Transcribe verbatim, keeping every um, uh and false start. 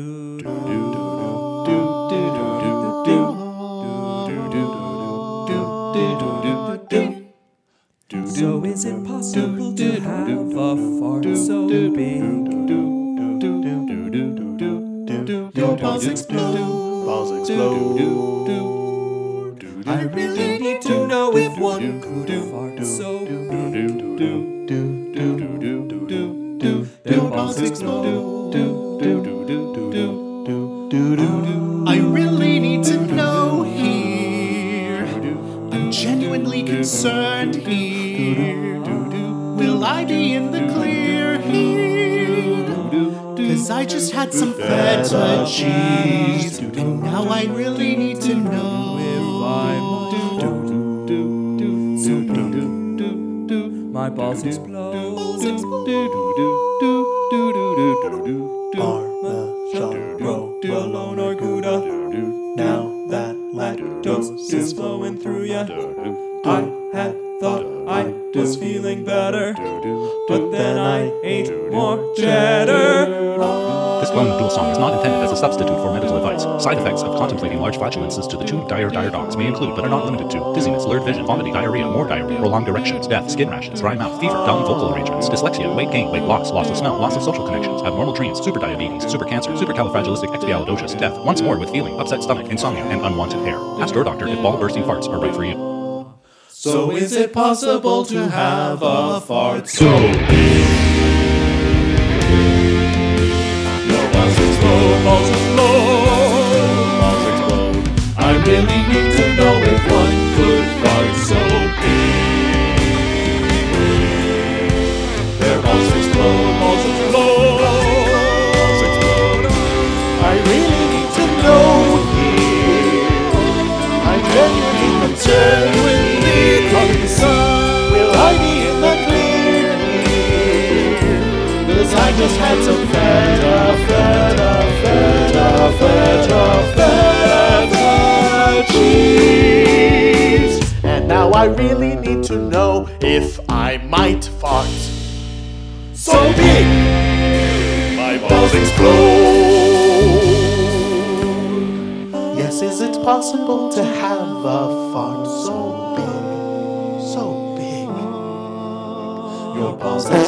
So is it possible to have a fart so big? Your balls explode, balls explode. I really need to know if one could fart so big. Your balls explode. I really need to know here. I'm genuinely concerned here. Will I be in the clear here? Cause I just had some feta cheese, and now I really need to know If I'm so big, my balls explode. Parmesan provolone or Gouda. Now that lactose is flowing through ya, I had thought I was feeling better, but then I ate more cheddar. This clone dual song is not intended as a substitute for medical advice. Side effects of contemplating large flatulences to the two dire dire dogs may include, but are not limited to, dizziness, blurred vision, vomiting, diarrhea, more diarrhea, prolonged erections, death, skin rashes, dry mouth, fever, dumb vocal arrangements, dyslexia, weight gain, weight loss, loss of smell, loss of social connections, abnormal dreams, superdiabetes, supercancer, supercalifragilisticexpialidocious, death, once more with feeling, upset stomach, insomnia, and unwanted hair. Ask your doctor if ball bursting farts are right for you. So is it possible to have a fart so big? Your balls explode, balls explode, balls explode. I really need to know if one could fart so big. Their balls explode, balls explode, balls explode. I really need to know here. I'm genuinely concerned with will I be in the clear here? Cause I just had some feta, feta, feta, feta, feta cheese. And now I really need to know if I might fart so big my balls explode. Yes, is it possible to have a fart so big? So big. Your balls